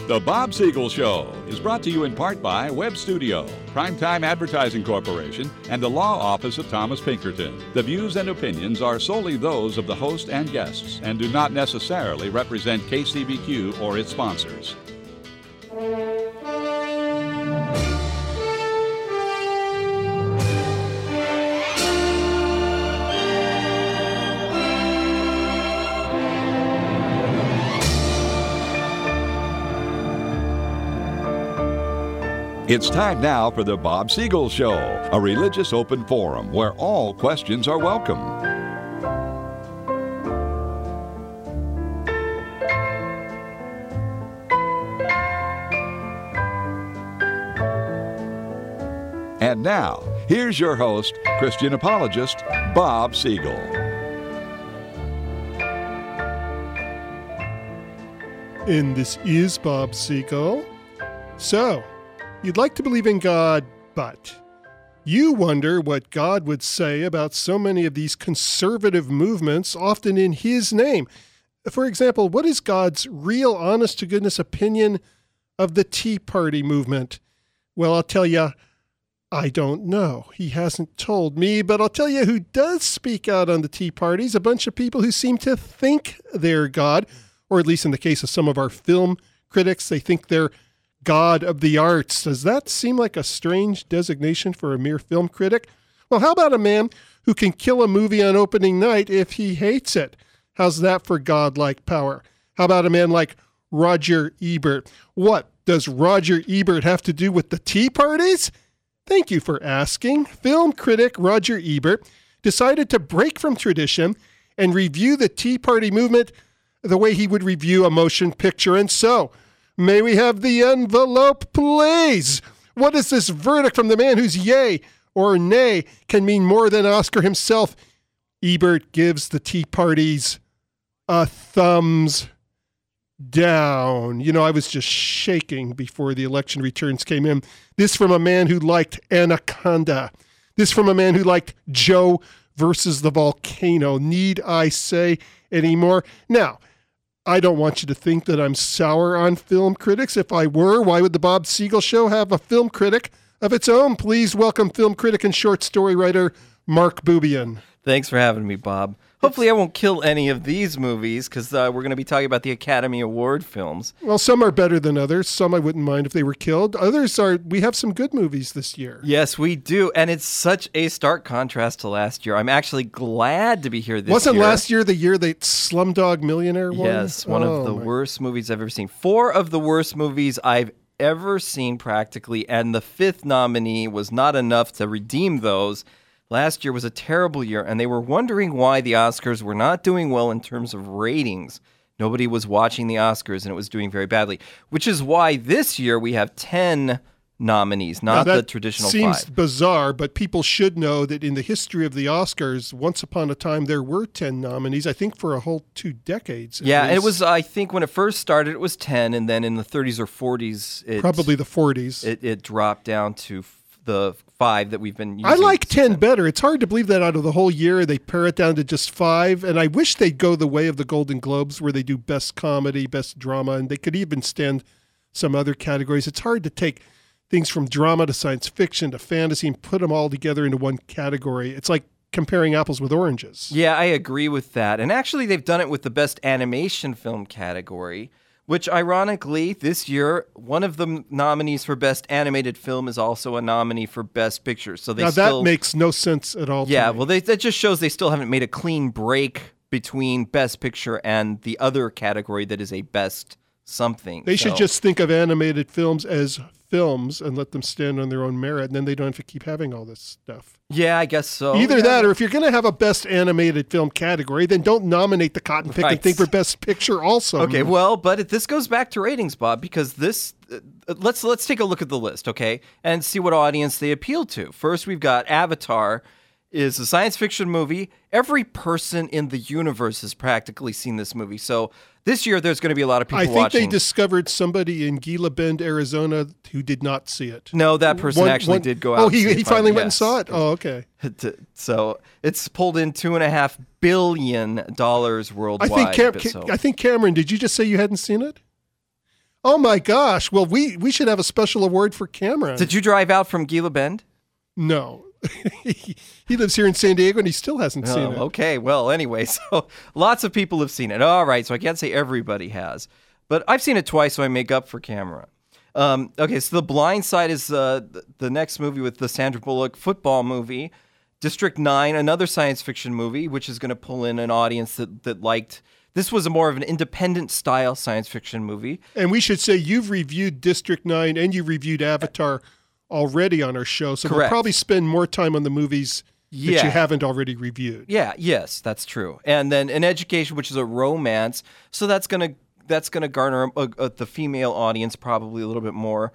The Bob Siegel Show is brought to you in part by Web Studio, Primetime Advertising Corporation, and the Law Office of Thomas Pinkerton. The views and opinions are solely those of the host and guests and do not necessarily represent KCBQ or its sponsors. It's time now for the Bob Siegel Show, a religious open forum where all questions are welcome. And now, here's your host, Christian apologist, Bob Siegel. And this is Bob Siegel. So, you'd like to believe in God, but you wonder what God would say about so many of these conservative movements, often in His name. For example, what is God's real, honest-to-goodness opinion of the Tea Party movement? Well, I'll tell you, I don't know. He hasn't told me, but I'll tell you who does speak out on the Tea Parties, a bunch of people who seem to think they're God, or at least in the case of some of our film critics, they think they're God of the arts. Does that seem like a strange designation for a mere film critic? Well, how about a man who can kill a movie on opening night if he hates it? How's that for godlike power? How about a man like Roger Ebert? What does Roger Ebert have to do with the Tea Parties? Thank you for asking. Film critic Roger Ebert decided to break from tradition and review the Tea Party movement the way he would review a motion picture. And so, may we have the envelope, please? What is this verdict from the man whose yay or nay can mean more than Oscar himself? Ebert gives the Tea Parties a thumbs down. You know, I was just shaking before the election returns came in. This from a man who liked Anaconda. This from a man who liked Joe versus the volcano. Need I say any more? Now, I don't want you to think that I'm sour on film critics. If I were, why would the Bob Siegel Show have a film critic of its own? Please welcome film critic and short story writer Mark Bubian. Thanks for having me, Bob. Hopefully I won't kill any of these movies because we're going to be talking about the Academy Award films. Well, some are better than others. Some I wouldn't mind if they were killed. Others are, we have some good movies this year. Yes, we do. And it's such a stark contrast to last year. I'm actually glad to be here this year. Wasn't last year the year that Slumdog Millionaire won? Yes, one of the worst movies I've ever seen. 4 of the worst movies I've ever seen practically. And the 5th nominee was not enough to redeem those. Last year was a terrible year, and they were wondering why the Oscars were not doing well in terms of ratings. Nobody was watching the Oscars, and it was doing very badly, which is why this year we have 10 nominees, not the traditional 5. Seems bizarre, but people should know that in the history of the Oscars, once upon a time, there were 10 nominees, I think for a whole 2 decades. Yeah, it was, I think when it first started, it was 10, and then in the 30s or 40s, probably the 40s. It dropped down to the 5 that we've been using. I like 10 better. It's hard to believe that out of the whole year, they pare it down to just 5. And I wish they'd go the way of the Golden Globes, where they do best comedy, best drama, and they could even stand some other categories. It's hard to take things from drama to science fiction to fantasy and put them all together into one category. It's like comparing apples with oranges. Yeah, I agree with that. And actually, they've done it with the best animation film category, which ironically, this year, one of the nominees for Best Animated Film is also a nominee for Best Picture. So that makes no sense at all. Yeah, well, that just shows they still haven't made a clean break between Best Picture and the other category that is a Best Something. They should just think of animated films as films and let them stand on their own merit, and then they don't have to keep having all this stuff. Yeah, I guess so. Either that, or if you're going to have a Best Animated Film category, then don't nominate the cotton pick and think for Best Picture also. Okay, well, but this goes back to ratings, Bob, because this let's take a look at the list, okay, and see what audience they appeal to. First, we've got Avatar. Is a science fiction movie. Every person in the universe has practically seen this movie. So this year, there's going to be a lot of people watching. I think they discovered somebody in Gila Bend, Arizona, who did not see it. No, that person did go out. Oh, he finally went and saw it? Oh, okay. So it's pulled in $2.5 billion worldwide. I think, Cameron, did you just say you hadn't seen it? Oh my gosh! Well, we should have a special award for Cameron. Did you drive out from Gila Bend? No. He lives here in San Diego and he still hasn't seen it. Okay, well, anyway, so lots of people have seen it. All right, so I can't say everybody has, but I've seen it twice, so I make up for Cameron. Okay, so The Blind Side is the next movie with the Sandra Bullock football movie. District 9, another science fiction movie, which is going to pull in an audience that liked. This was more of an independent style science fiction movie. And we should say you've reviewed District 9 and you reviewed Avatar already on our show, so Correct. we'll probably spend more time on the movies that you haven't already reviewed. Yeah, yes, that's true. And then An Education, which is a romance, so that's gonna garner the female audience probably a little bit more.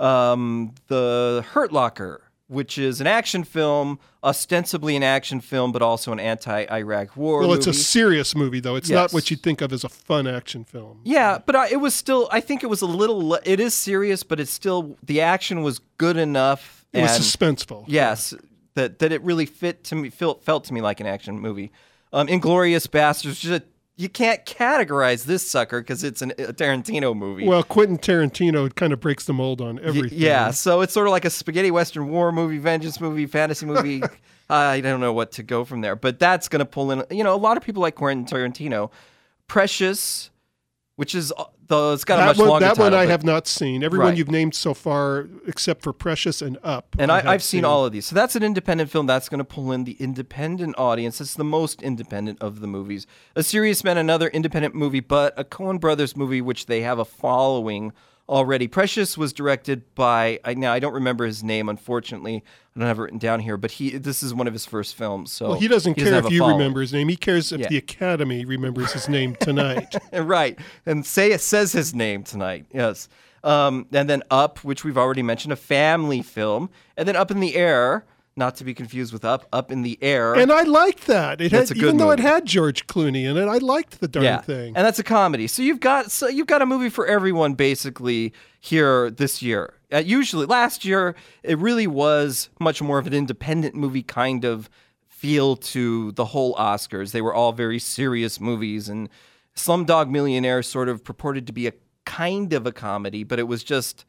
The Hurt Locker, which is an action film, ostensibly an action film, but also an anti-Iraq war movie. Well, it's a serious movie, though. It's not what you'd think of as a fun action film. Yeah, but it was still, I think it was a little, it is serious, but it's still, the action was good enough. It was suspenseful. Yes, that it really felt to me like an action movie. Inglourious Basterds, you can't categorize this sucker because it's a Tarantino movie. Well, Quentin Tarantino kind of breaks the mold on everything. Yeah, so it's sort of like a spaghetti western war movie, vengeance movie, fantasy movie. I don't know what to go from there, but that's going to pull in. A lot of people like Quentin Tarantino. Precious, which is it's got a much longer title. That one I have not seen. Everyone Right. you've named so far, except for Precious and Up. And I've seen all of these. So that's an independent film. That's going to pull in the independent audience. It's the most independent of the movies. A Serious Man, another independent movie, but a Coen Brothers movie, which they have a following already. Precious was directed by, now I don't remember his name, unfortunately. I don't have it written down here, but this is one of his first films. So he doesn't care have if a you following. remember his name. He cares if the Academy remembers his name tonight. Right. And says his name tonight. Yes. And then Up, which we've already mentioned, a family film. And then Up in the Air, not to be confused with Up in the Air. And I liked that. That's a good even though it movie. had George Clooney in it, I liked the darn thing. And that's a comedy. So you've got a movie for everyone basically here this year. Usually last year it really was much more of an independent movie kind of feel to the whole Oscars. They were all very serious movies, and Slumdog Millionaire sort of purported to be a kind of a comedy, but it was just,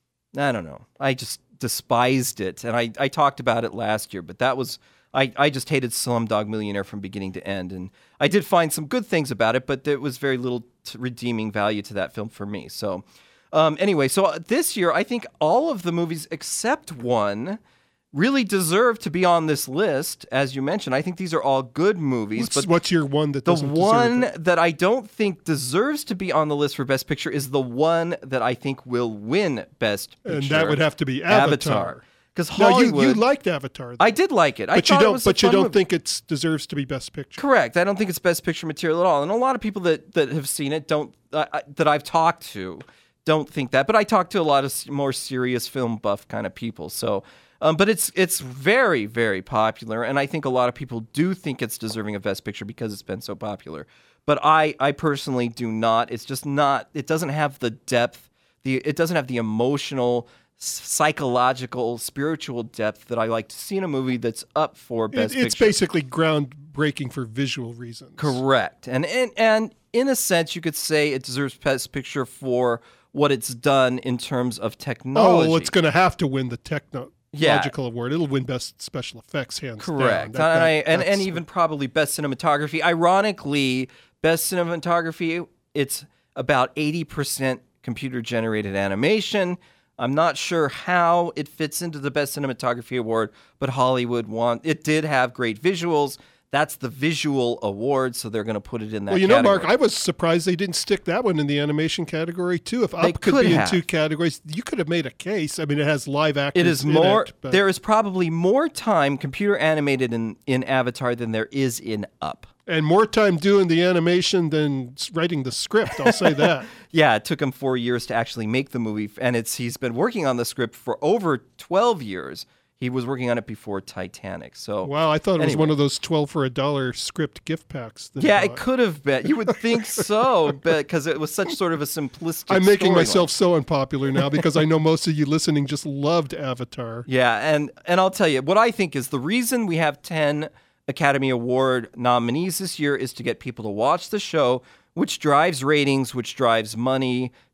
I don't know. I just despised it, and I talked about it last year, but that was, I just hated Slumdog Millionaire from beginning to end, and I did find some good things about it, but there was very little redeeming value to that film for me. So anyway, so this year I think all of the movies except one really deserve to be on this list. As you mentioned, I think these are all good movies. What's your one that the doesn't one deserve it? that I don't think deserves to be on the list for Best Picture is the one that I think will win Best Picture. And that would have to be Avatar. Because Now, Hollywood, you liked Avatar. I did like it. But you don't think it deserves to be Best Picture. Correct. I don't think it's Best Picture material at all. And a lot of people that have seen it don't that I've talked to don't think that. But I talk to a lot of more serious film buff kind of people. So, but it's very, very popular, and I think a lot of people do think it's deserving of Best Picture because it's been so popular. But I personally do not. It's just not. It doesn't have the depth. It doesn't have the emotional, psychological, spiritual depth that I like to see in a movie that's up for Best Picture. It's basically groundbreaking for visual reasons. Correct. And in a sense, you could say it deserves Best Picture for what it's done in terms of technology. Oh, well, it's going to have to win the technological award. It'll win Best Special Effects, hands Correct. down. And even probably Best Cinematography. Ironically, Best Cinematography, it's about 80% computer-generated animation. I'm not sure how it fits into the Best Cinematography Award, but Hollywood it did have great visuals. That's the visual award, so they're going to put it in that category. Well, Mark, I was surprised they didn't stick that one in the animation category, too. If Up could be in two categories, you could have made a case. I mean, it has live actors It is more. in it, but There is probably more time computer animated in Avatar than there is in Up. and more time doing the animation than writing the script, I'll say that. Yeah, it took him 4 years to actually make the movie, and he's been working on the script for over 12 years. He was working on it before Titanic. So Wow, I thought it was anyway. one of those 12 for $1 script gift packs. that he Yeah, it bought. could have been. You would think so, because it was such sort of a simplistic I'm making storyline. myself so unpopular now because I know most of you listening just loved Avatar. Yeah, and I'll tell you, what I think is the reason we have 10 Academy Award nominees this year is to get people to watch the show, which drives ratings, which drives money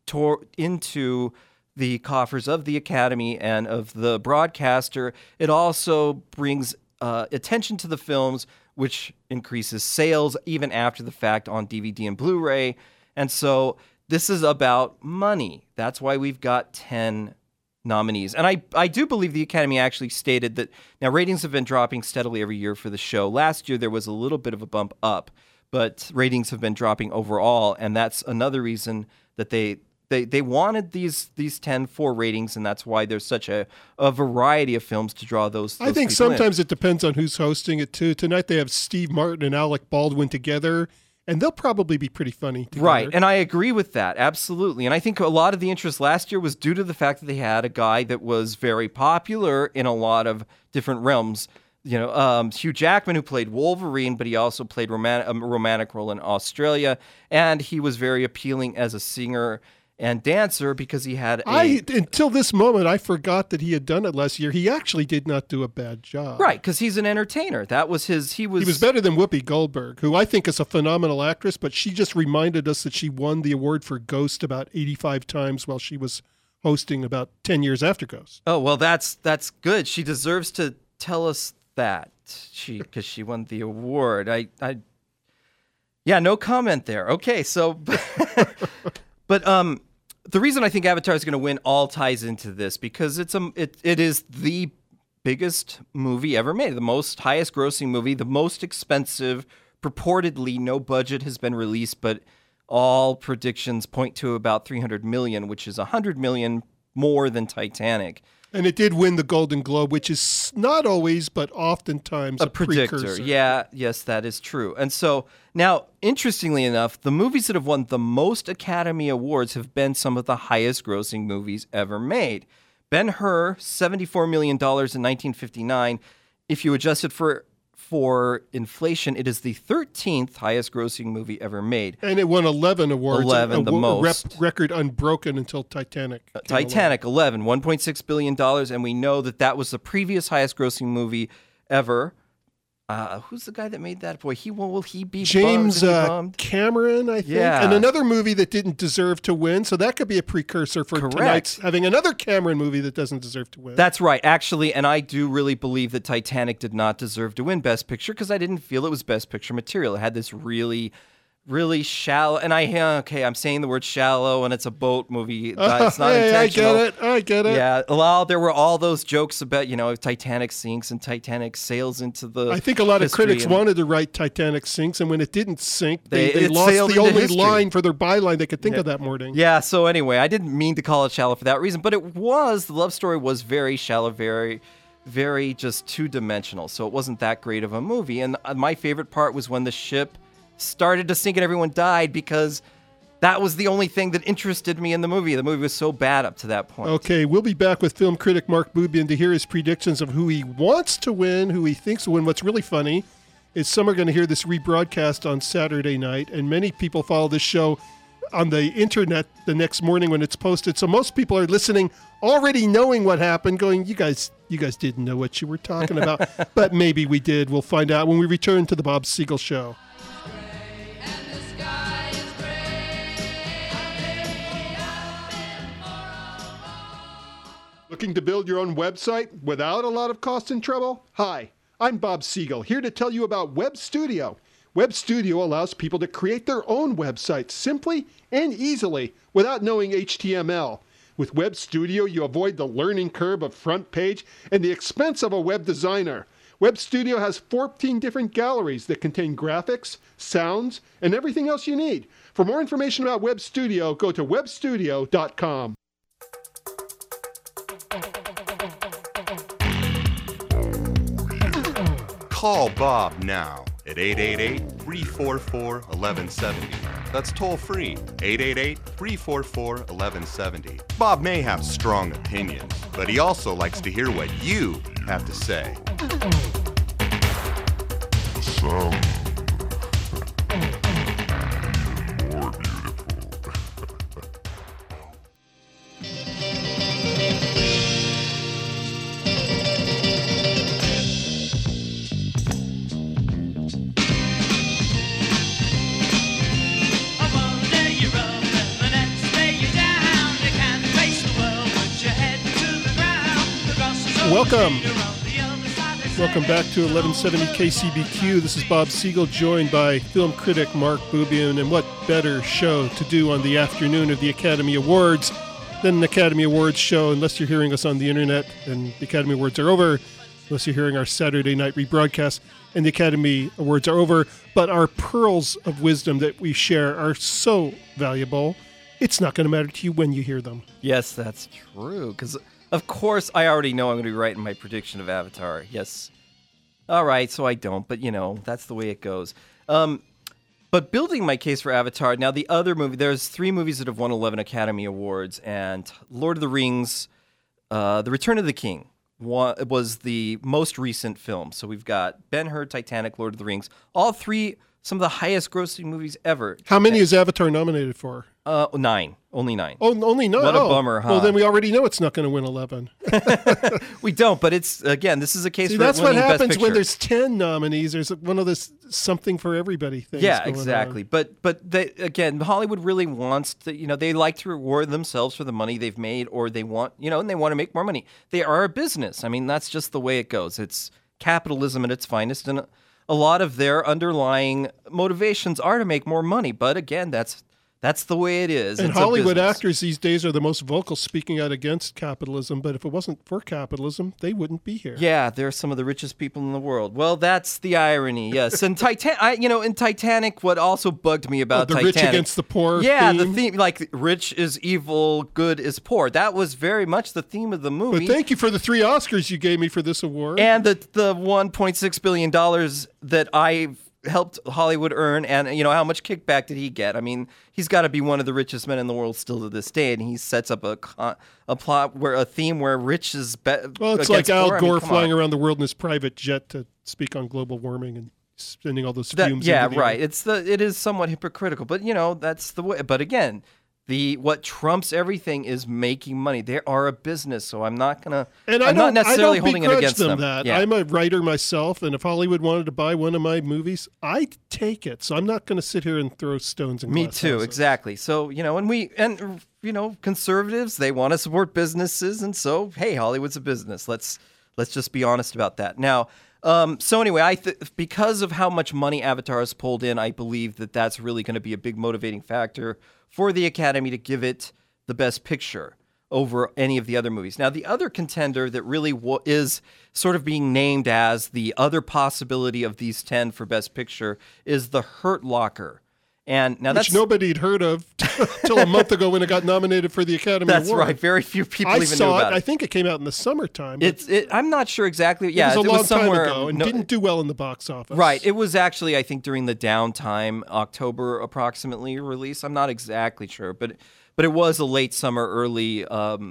into the coffers of the Academy and of the broadcaster. It also brings attention to the films, which increases sales even after the fact on DVD and Blu-ray. And so this is about money. That's why we've got 10 nominees. And I do believe the Academy actually stated that now ratings have been dropping steadily every year for the show. Last year there was a little bit of a bump up, but ratings have been dropping overall, and that's another reason that they wanted these 10 for ratings, and that's why there's such a variety of films to draw those I think sometimes it depends on who's hosting it too. Tonight they have Steve Martin and Alec Baldwin together, and they'll probably be pretty funny together. Right, and I agree with that, absolutely. And I think a lot of the interest last year was due to the fact that they had a guy that was very popular in a lot of different realms. Hugh Jackman, who played Wolverine, but he also played a romantic role in Australia, and he was very appealing as a singer and dancer because he had until this moment, I forgot that he had done it last year. He actually did not do a bad job. Right, because he's an entertainer. That was he was better than Whoopi Goldberg, who I think is a phenomenal actress, but she just reminded us that she won the award for Ghost about 85 times while she was hosting about 10 years after Ghost. Oh, well, that's good. She deserves to tell us that because she won the award. Yeah, no comment there. Okay, so but the reason I think Avatar is going to win all ties into this because it is the biggest movie ever made, the most highest grossing movie, the most expensive. Purportedly, no budget has been released, but all predictions point to about $300 million, which is $100 million more than Titanic. And it did win the Golden Globe, which is not always, but oftentimes a predictor. Precursor. Yeah, yes, that is true. And so now, interestingly enough, the movies that have won the most Academy Awards have been some of the highest grossing movies ever made. Ben-Hur, $74 million in 1959. If you adjust it for inflation, it is the 13th highest grossing movie ever made. And it won 11 awards. 11, the most. Record unbroken until Titanic. Titanic, 11, $1.6 billion. And we know that was the previous highest grossing movie ever. Who's the guy that made that? Boy, will he be James bummed? Cameron, I think. Yeah. And another movie that didn't deserve to win. So that could be a precursor for tonight's having another Cameron movie that doesn't deserve to win. That's right, actually. And I do really believe that Titanic did not deserve to win Best Picture because I didn't feel it was Best Picture material. It had this really shallow, and I'm saying the word shallow, and it's a boat movie. It's not intentional. I get it. Yeah, well, there were all those jokes about, Titanic sinks and Titanic sails into the I think a lot of critics wanted to write Titanic sinks, and when it didn't sink, they lost the only line for their byline they could think of that morning. Yeah, so anyway, I didn't mean to call it shallow for that reason, but the love story was very shallow, very, very just two-dimensional, so it wasn't that great of a movie. And my favorite part was when the ship started to sink and everyone died because that was the only thing that interested me in the movie. The movie was so bad up to that point. Okay, we'll be back with film critic Mark Bubian to hear his predictions of who he wants to win, who he thinks will win. What's really funny is some are going to hear this rebroadcast on Saturday night, and many people follow this show on the internet the next morning when it's posted. So most people are listening already knowing what happened, going, you guys didn't know what you were talking about. But maybe we did. We'll find out when we return to the Bob Siegel Show. Looking to build your own website without a lot of cost and trouble? Hi, I'm Bob Siegel, here to tell you about Web Studio. Web Studio allows people to create their own websites simply and easily without knowing HTML. With Web Studio, you avoid the learning curve of front page and the expense of a web designer. Web Studio has 14 different galleries that contain graphics, sounds, and everything else you need. For more information about Web Studio, go to webstudio.com. Call Bob now at 888-344-1170. That's toll free, 888-344-1170. Bob may have strong opinions, but he also likes to hear what you have to say. The sound more beautiful. One day you're up and the next day you're down. welcome. Welcome back to 1170 KCBQ. This is Bob Siegel, joined by film critic Mark Bubian. And what better show to do on the afternoon of the Academy Awards than an Academy Awards show, unless you're hearing us on the internet and the Academy Awards are over, unless you're hearing our Saturday night rebroadcast and the Academy Awards are over. But our pearls of wisdom that we share are so valuable, it's not going to matter to you when you hear them. Yes, that's true. Because, of course, I already know I'm going to be right in my prediction of Avatar. Yes. All right, so I don't, but, that's the way it goes. But building my case for Avatar, now the other movie, there's 3 movies that have won 11 Academy Awards, and Lord of the Rings, The Return of the King was the most recent film. So we've got Ben-Hur, Titanic, Lord of the Rings, all 3 some of the highest grossing movies ever. How many is Avatar nominated for? 9. Only 9. Oh, only 9? What a bummer, huh? Well, then we already know it's not going to win 11. We don't, but it's, again, this is a case for that's what winning Best happens Picture. when there's 10 nominees. There's one of this something for everybody things Yeah, going exactly. on. But they, again, Hollywood really wants to, they like to reward themselves for the money they've made, or they want, and they want to make more money. They are a business. I mean, that's just the way it goes. It's capitalism at its finest, and a lot of their underlying motivations are to make more money. But again, that's the way it is. And it's Hollywood actors these days are the most vocal speaking out against capitalism. But if it wasn't for capitalism, they wouldn't be here. Yeah, they're some of the richest people in the world. Well, that's the irony. Yes, and in Titanic, what also bugged me about the Titanic, rich against the poor. Yeah, theme. the theme, like rich is evil, good is poor. That was very much the theme of the movie. But thank you for the 3 Oscars you gave me for this award. And the $1.6 billion that I helped Hollywood earn, and how much kickback did he get? I mean, he's got to be one of the richest men in the world still to this day, and he sets up a plot where a theme where rich is well, it's like Al Gore flying around the world in his private jet to speak on global warming and spending all those fumes. Yeah, into the right. air. It is somewhat hypocritical, but that's the way. But again, what trumps everything is making money. They are a business, so I'm not gonna. And I'm not necessarily holding it begrudge against them. That. Yeah. I'm a writer myself, and if Hollywood wanted to buy one of my movies, I'd take it. So I'm not going to sit here and throw stones in Me glass too, houses. exactly. So conservatives, they want to support businesses, and so hey, Hollywood's a business. Let's just be honest about that. Now, so anyway, because of how much money Avatar has pulled in, I believe that that's really going to be a big motivating factor for the Academy to give it the Best Picture over any of the other movies. Now, the other contender that really is sort of being named as the other possibility of these 10 for Best Picture is The Hurt Locker. And now Which nobody had heard of till a month ago when it got nominated for the Academy Award. That's right. Very few people even knew saw about it. I think it came out in the summertime. I'm not sure exactly. Yeah, it was a long somewhere, time ago and didn't do well in the box office. Right. It was actually, I think, during the downtime, October approximately release. I'm not exactly sure, but it was a late summer, early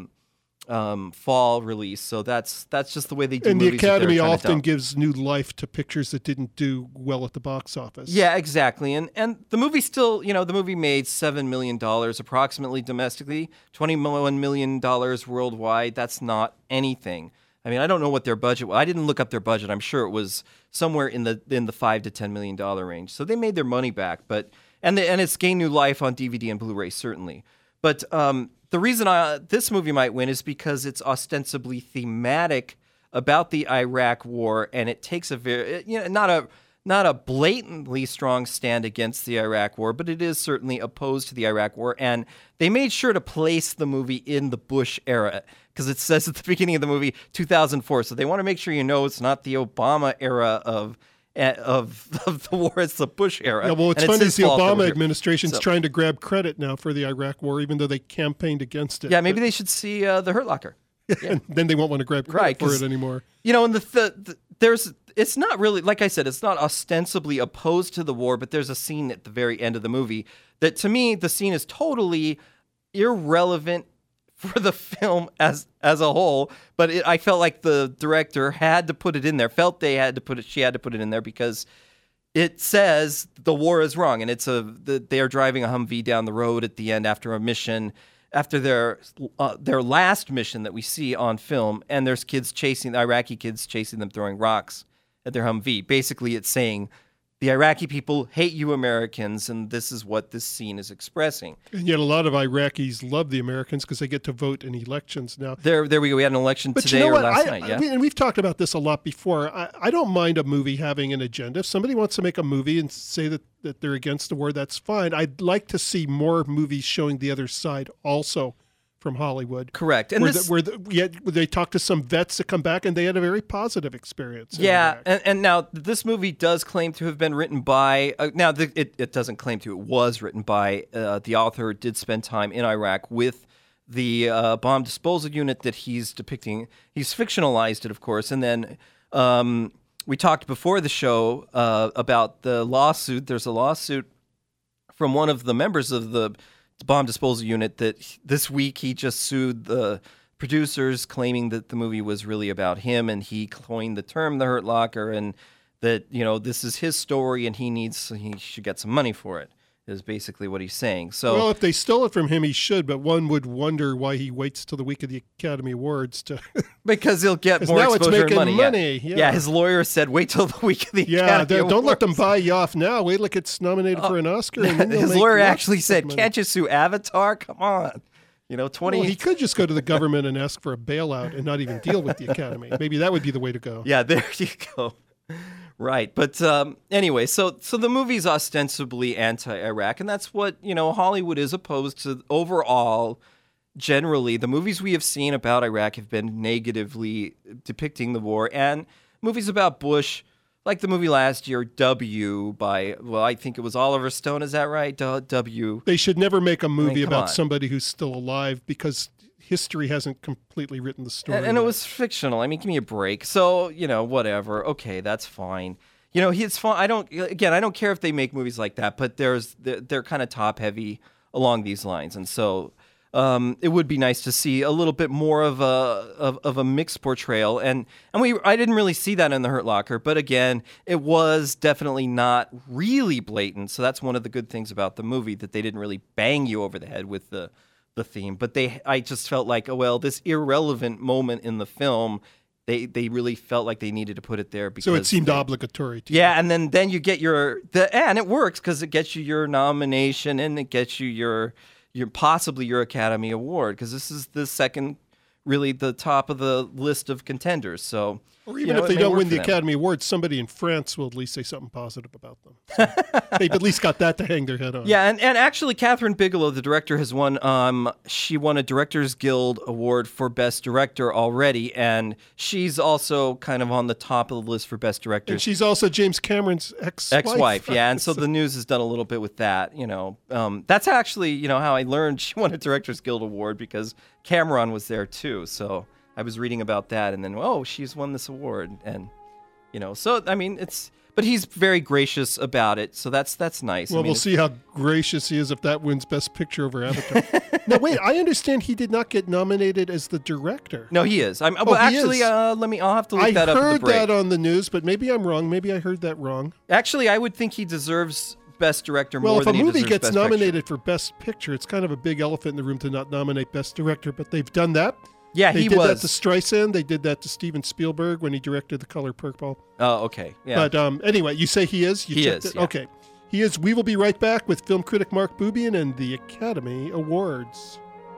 fall release. So that's just the way they do and movies. And the Academy that often gives new life to pictures that didn't do well at the box office. Yeah, exactly. And the movie still, the movie made $7 million approximately domestically, $21 million worldwide. That's not anything. I mean, I don't know what their budget was. I didn't look up their budget. I'm sure it was somewhere in the $5 to $10 million range. So they made their money back, and it's gained new life on DVD and Blu-ray certainly. But the reason this movie might win is because it's ostensibly thematic about the Iraq War, and it takes a very not a blatantly strong stand against the Iraq War, but it is certainly opposed to the Iraq War. And they made sure to place the movie in the Bush era because it says at the beginning of the movie 2004. So they want to make sure it's not the Obama era of the war. It's the Bush era. Yeah, well, it's and funny it's the his fault Obama over here. administration's trying to grab credit now for the Iraq War, even though they campaigned against it. Yeah, maybe they should see The Hurt Locker. Yeah. And then they won't want to grab credit for it anymore. And it's not really, like I said, it's not ostensibly opposed to the war, but there's a scene at the very end of the movie that, to me, the scene is totally irrelevant for the film as a whole. But I felt like the director had to put it in there. She had to put it in there because it says the war is wrong, and they are driving a Humvee down the road at the end after a mission. After their last mission that we see on film, and there's Iraqi kids chasing them, throwing rocks at their Humvee. Basically, it's saying the Iraqi people hate you Americans, and this is what this scene is expressing. And yet a lot of Iraqis love the Americans because they get to vote in elections now. There we go. We had an election But today you know or what? last night. Yeah. And we've talked about this a lot before. I don't mind a movie having an agenda. If somebody wants to make a movie and say that they're against the war, that's fine. I'd like to see more movies showing the other side also from Hollywood. Correct. And where they talked to some vets that come back and they had a very positive experience. Yeah, and now this movie does claim to have been written by, it doesn't claim to, it was written by, the author did spend time in Iraq with the bomb disposal unit that he's depicting. He's fictionalized it, of course, and then we talked before the show about the lawsuit. There's a lawsuit from one of the members of the bomb disposal unit that this week he just sued the producers, claiming that the movie was really about him and he coined the term The Hurt Locker, and that, you know, this is his story and he should get some money for it, is basically what he's saying. So, well, if they stole it from him, he should, but one would wonder why he waits till the week of the Academy Awards to... because he'll get more now exposure it's making and money. Yeah, his lawyer said wait till the week of the Academy Awards. Don't let them buy you off now. Wait till it gets nominated for an Oscar. And then his lawyer actually said, can't you sue Avatar? Come on. You know, 20... Well, he could just go to the government and ask for a bailout and not even deal with the Academy. Maybe that would be the way to go. Yeah, there you go. Right. But anyway, so the movie's ostensibly anti-Iraq, and that's what, you know, Hollywood is opposed to overall. Generally, the movies we have seen about Iraq have been negatively depicting the war, and movies about Bush, like the movie last year, W, by, well, I think it was Oliver Stone, is that right? W. They should never make a movie come about on. somebody who's still alive because history hasn't completely written the story. And it was fictional. I mean, give me a break. So, you know, whatever. Okay, that's fine. You know, it's fine. I don't care if they make movies like that, but they're kind of top heavy along these lines. And so it would be nice to see a little bit more of a mixed portrayal. And I didn't really see that in The Hurt Locker, but again, it was definitely not really blatant. So that's one of the good things about the movie, that they didn't really bang you over the head with the theme, but I just felt like, oh well, this irrelevant moment in the film, they really felt like they needed to put it there because so it seemed obligatory to yeah, you. And then you get and it works because it gets you your nomination and it gets you your possibly your Academy Award, because this is the second, really the top of the list of contenders. So, or even if they don't win the Academy Award, somebody in France will at least say something positive about them. So they've at least got that to hang their head on. Yeah, and actually, Catherine Bigelow, the director, has won. She won a Directors Guild Award for Best Director already, and she's also kind of on the top of the list for Best Director. And she's also James Cameron's ex-wife. Yeah, and so the news has done a little bit with that. You know, that's actually, you know, how I learned she won a Directors Guild Award, because Cameron was there too. So I was reading about that, and then, oh, she's won this award, and, you know, so, I mean, but he's very gracious about it, so that's nice. Well, we'll see how gracious he is if that wins Best Picture over Avatar. Now, wait, I understand he did not get nominated as the director. No, he is. I'll have to look that up. I heard that on the news, but maybe I'm wrong. Maybe I heard that wrong. Actually, I would think he deserves Best Director more than he deserves Best Picture. Well, if a movie gets nominated for Best Picture, it's kind of a big elephant in the room to not nominate Best Director, but they've done that. Yeah, they did that to Streisand. They did that to Steven Spielberg when he directed The Color Purple. Oh, okay. Yeah. But anyway, you say he is? He is. Yeah. Okay. He is. We will be right back with film critic Mark Bubian and the Academy Awards.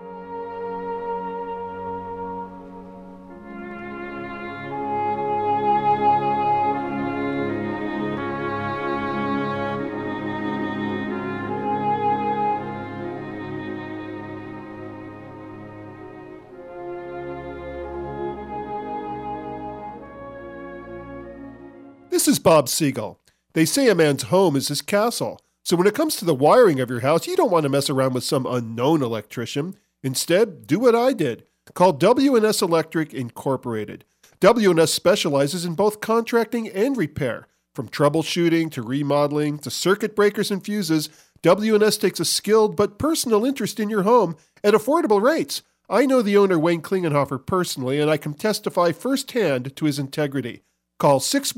This is Bob Siegel. They say a man's home is his castle. So when it comes to the wiring of your house, you don't want to mess around with some unknown electrician. Instead, do what I did. Call W&S Electric Incorporated. W&S specializes in both contracting and repair. From troubleshooting to remodeling to circuit breakers and fuses, W&S takes a skilled but personal interest in your home at affordable rates. I know the owner, Wayne Klingenhofer, personally, and I can testify firsthand to his integrity. Call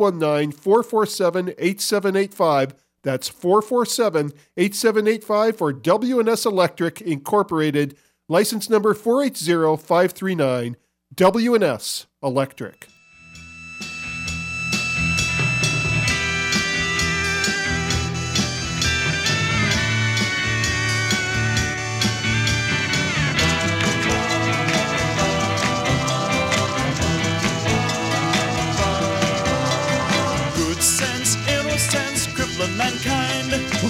619-447-8785. That's 447-8785 for W&S Electric Incorporated. License number 480539. W&S Electric.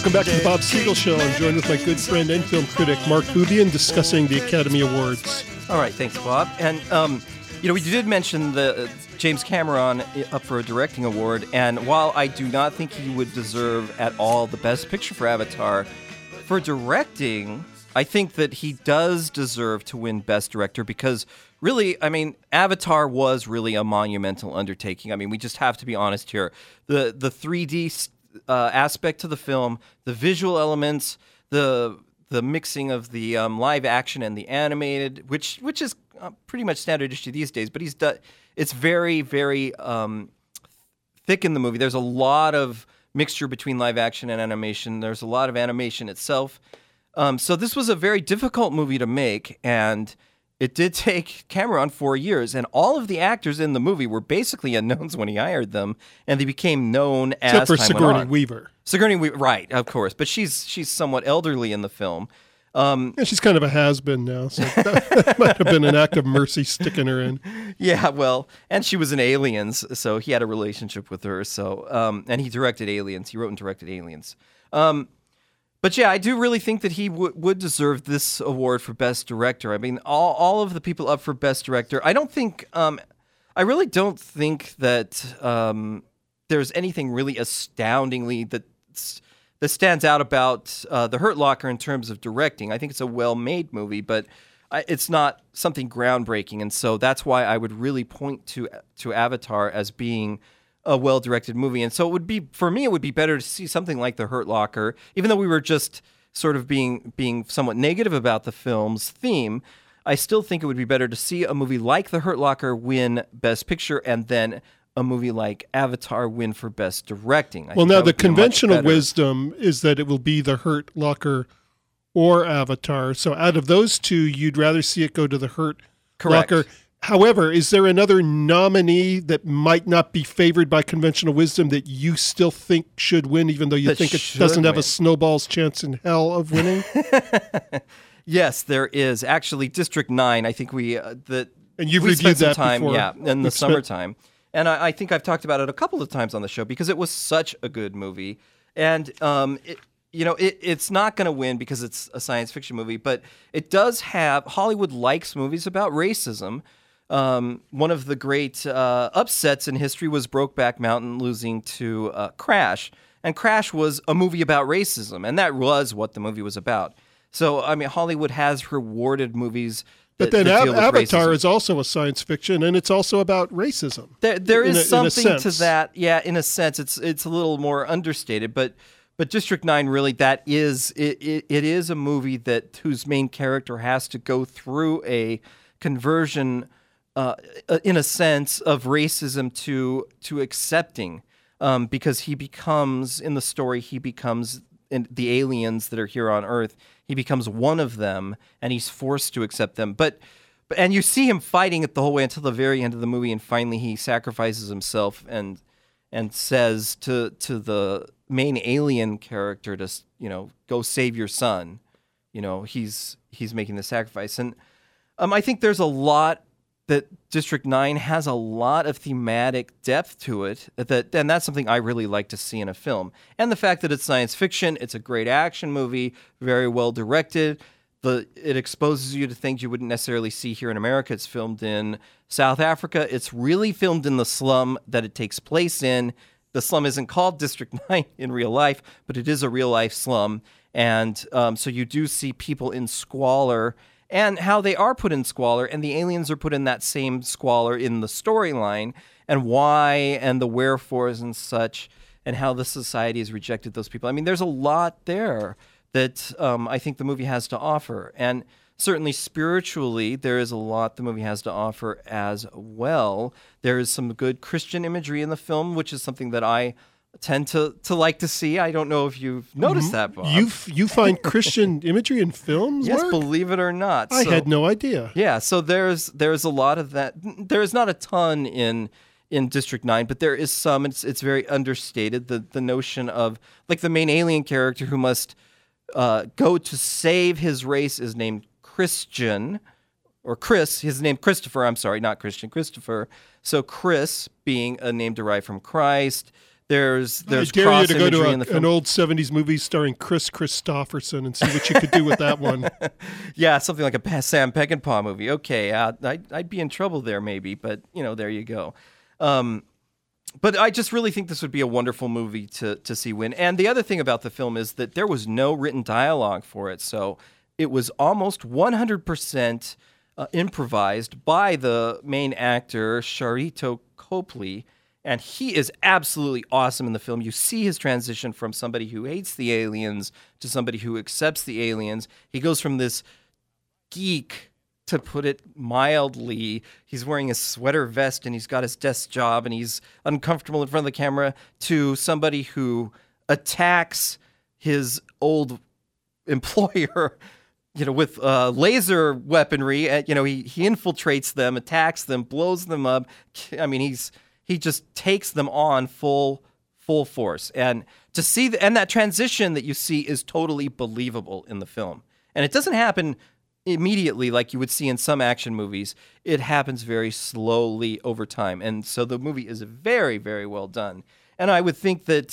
Welcome back to the Bob Siegel Show. I'm joined with my good friend and film critic, Mark Bubian, discussing the Academy Awards. All right, thanks, Bob. And, we did mention the James Cameron up for a directing award, and while I do not think he would deserve at all the Best Picture for Avatar, for directing, I think that he does deserve to win Best Director because really, Avatar was really a monumental undertaking. I mean, we just have to be honest here. The 3D aspect to the film, the visual elements, the mixing of the live action and the animated, which is pretty much standard issue these days, but it's very, very thick in the movie. There's a lot of mixture between live action and animation. There's a lot of animation itself. So this was a very difficult movie to make, and it did take Cameron 4 years, and all of the actors in the movie were basically unknowns when he hired them, and they became known as Except for time Sigourney went on. Weaver. Sigourney Weaver, right, of course, but she's somewhat elderly in the film. Yeah, she's kind of a has-been now, so that might have been an act of mercy sticking her in. Yeah, well, and she was in Aliens, so he had a relationship with her. So, and he directed Aliens. He wrote and directed Aliens. But yeah, I do really think that he would deserve this award for Best Director. I mean, all of the people up for Best Director, I really don't think that there's anything really astoundingly that stands out about The Hurt Locker in terms of directing. I think it's a well-made movie, but it's not something groundbreaking, and so that's why I would really point to Avatar as being a well-directed movie. And so it would be better to see something like The Hurt Locker, even though we were just sort of being somewhat negative about the film's theme. I still think it would be better to see a movie like The Hurt Locker win Best Picture and then a movie like Avatar win for Best Directing. Well, now the conventional wisdom is that it will be The Hurt Locker or Avatar. So out of those two, you'd rather see it go to The Hurt Locker. However, is there another nominee that might not be favored by conventional wisdom that you still think should win, even though you think it doesn't have a snowball's chance in hell of winning? Yes, there is. Actually, District 9, I think and you've reviewed that time, before. Yeah, in the summertime. And I think I've talked about it a couple of times on the show because it was such a good movie. And it's not going to win because it's a science fiction movie, but it does have Hollywood likes movies about racism. One of the great upsets in history was Brokeback Mountain losing to Crash, and Crash was a movie about racism, and that was what the movie was about. So I mean, Hollywood has rewarded movies. But then Avatar racism. is also a science fiction, and it's also about racism. There is something to that. Yeah, in a sense, it's a little more understated. But District 9 really it is a movie whose main character has to go through a conversion, in a sense, of racism to accepting, because he becomes in the aliens that are here on Earth. He becomes one of them, and he's forced to accept them. But you see him fighting it the whole way until the very end of the movie, and finally he sacrifices himself and says to the main alien character to go save your son. He's making the sacrifice, and I think there's a lot that District 9 has a lot of thematic depth to it, and that's something I really like to see in a film. And the fact that it's science fiction, it's a great action movie, very well directed. It exposes you to things you wouldn't necessarily see here in America. It's filmed in South Africa. It's really filmed in the slum that it takes place in. The slum isn't called District 9 in real life, but it is a real-life slum. And so you do see people in squalor, and how they are put in squalor, and the aliens are put in that same squalor in the storyline, and why, and the wherefores and such, and how the society has rejected those people. I mean, there's a lot there that I think the movie has to offer. And certainly spiritually, there is a lot the movie has to offer as well. There is some good Christian imagery in the film, which is something that I tend to like to see. I don't know if you've noticed that, Bob. You find Christian imagery in films? Yes, Mark? believe it or not. I had no idea. Yeah, so there's a lot of that. There is not a ton in District 9, but there is some. It's very understated. The notion of, like, the main alien character who must go to save his race is named Christian, or Chris. His name Christopher. I'm sorry, not Christian. Christopher. So Chris being a name derived from Christ. There's I dare you cross to go imagery to in the film. an old 70s movie starring Chris Christopherson and see what you could do with that one. Yeah, something like a Sam Peckinpah movie. Okay, I'd be in trouble there maybe, but there you go. But I just really think this would be a wonderful movie to see win. And the other thing about the film is that there was no written dialogue for it, so it was almost 100% improvised by the main actor, Sharito Copley. And he is absolutely awesome in the film. You see his transition from somebody who hates the aliens to somebody who accepts the aliens. He goes from this geek, to put it mildly, he's wearing a sweater vest and he's got his desk job and he's uncomfortable in front of the camera, to somebody who attacks his old employer, with laser weaponry. He infiltrates them, attacks them, blows them up. I mean, he just takes them on full force. And to see and that transition that you see is totally believable in the film. And it doesn't happen immediately like you would see in some action movies. It happens very slowly over time. And so the movie is very, very well done. And I would think that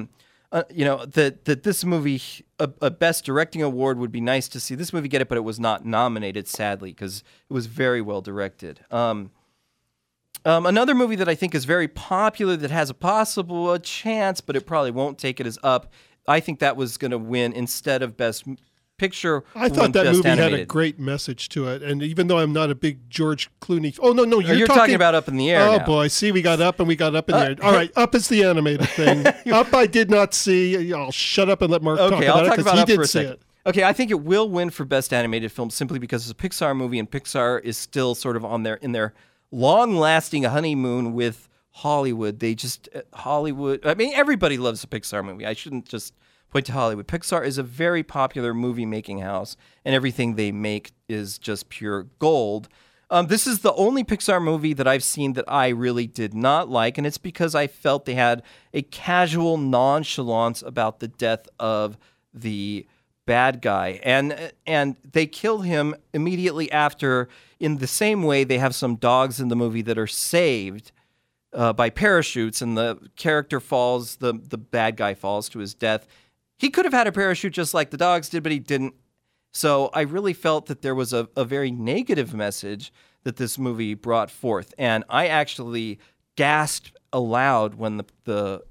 that this movie, a Best Directing Award would be nice to see this movie get it, but it was not nominated, sadly, because it was very well directed. Another movie that I think is very popular that has a chance, but it probably won't take it, is Up. I think that was going to win instead of Best Picture. I thought that movie animated. had a great message to it, and even though I'm not a big George Clooney, you're talking about Up in the Air. Oh now. boy, see, we got Up and we got Up in the Air. All right, Up is the animated thing. Up I did not see. I'll shut up and let Mark talk about it because he did see it. Okay, I think it will win for Best Animated Film simply because it's a Pixar movie, and Pixar is still sort of in their long-lasting honeymoon with Hollywood. Hollywood. I mean, everybody loves a Pixar movie. I shouldn't just point to Hollywood. Pixar is a very popular movie-making house, and everything they make is just pure gold. This is the only Pixar movie that I've seen that I really did not like, and it's because I felt they had a casual nonchalance about the death of the bad guy, and they kill him immediately after. In the same way, they have some dogs in the movie that are saved by parachutes, and the character falls, the bad guy falls to his death. He could have had a parachute just like the dogs did, but he didn't. So I really felt that there was a very negative message that this movie brought forth, and I actually gasped aloud when the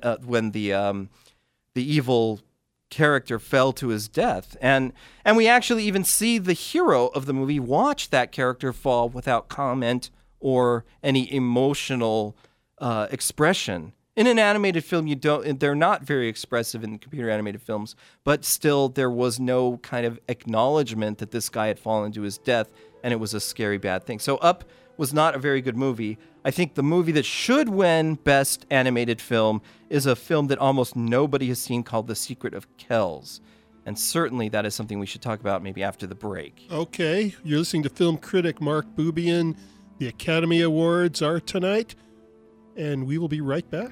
evil character fell to his death, and we actually even see the hero of the movie watch that character fall without comment or any emotional expression. In an animated film, they're not very expressive in computer animated films, but still there was no kind of acknowledgement that this guy had fallen to his death, and it was a scary bad thing. So Up was not a very good movie. I think the movie that should win Best Animated Film is a film that almost nobody has seen called The Secret of Kells. And certainly that is something we should talk about maybe after the break. Okay, you're listening to film critic Mark Bubian. The Academy Awards are tonight, and we will be right back.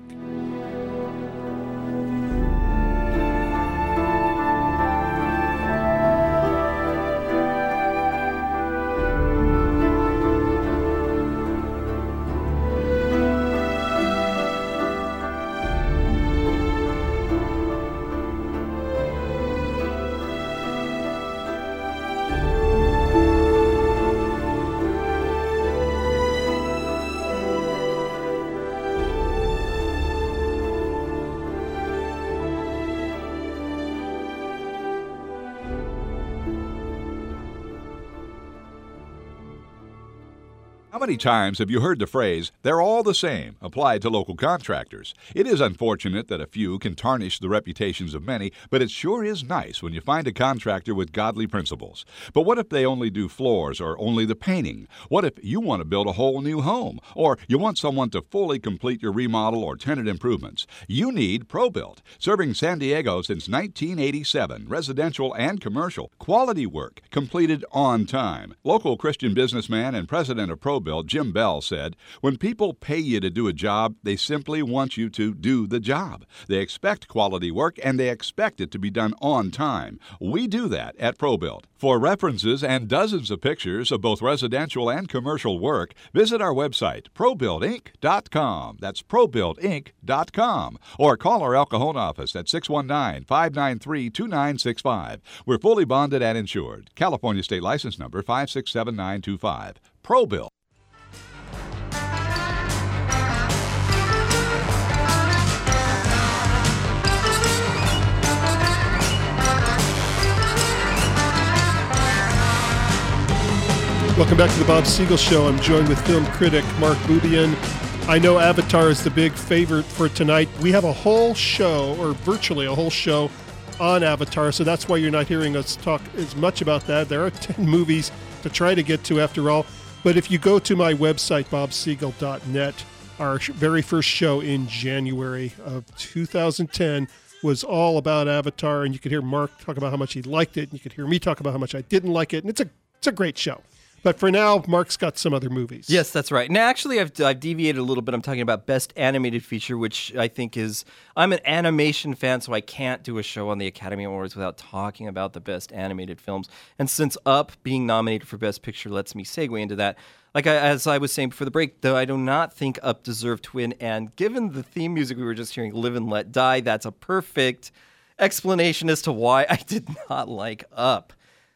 How many times have you heard the phrase, "they're all the same," applied to local contractors? It is unfortunate that a few can tarnish the reputations of many, but it sure is nice when you find a contractor with godly principles. But what if they only do floors or only the painting? What if you want to build a whole new home? Or you want someone to fully complete your remodel or tenant improvements? You need ProBuilt, serving San Diego since 1987, residential and commercial, quality work, completed on time. Local Christian businessman and president of ProBuilt, ProBuild, Jim Bell, said, "When people pay you to do a job, they simply want you to do the job. They expect quality work, and they expect it to be done on time. We do that at ProBuild. For references and dozens of pictures of both residential and commercial work, visit our website, ProBuildInc.com. That's ProBuildInc.com. Or call our El Cajon office at 619-593-2965. We're fully bonded and insured. California State License Number 567925. ProBuild. Welcome back to the Bob Siegel Show. I'm joined with film critic Mark Bubian. I know Avatar is the big favorite for tonight. We have a whole show, or virtually a whole show, on Avatar, so that's why you're not hearing us talk as much about that. There are 10 movies to try to get to after all. But if you go to my website, bobsiegel.net, our very first show in January of 2010 was all about Avatar, and you could hear Mark talk about how much he liked it, and you could hear me talk about how much I didn't like it, and it's a great show. But for now, Mark's got some other movies. Yes, that's right. Now, actually, I've deviated a little bit. I'm talking about Best Animated Feature, which I think is... I'm an animation fan, so I can't do a show on the Academy Awards without talking about the best animated films. And since Up being nominated for Best Picture lets me segue into that, as I was saying before the break, though I do not think Up deserved to win. And given the theme music we were just hearing, Live and Let Die, that's a perfect explanation as to why I did not like Up.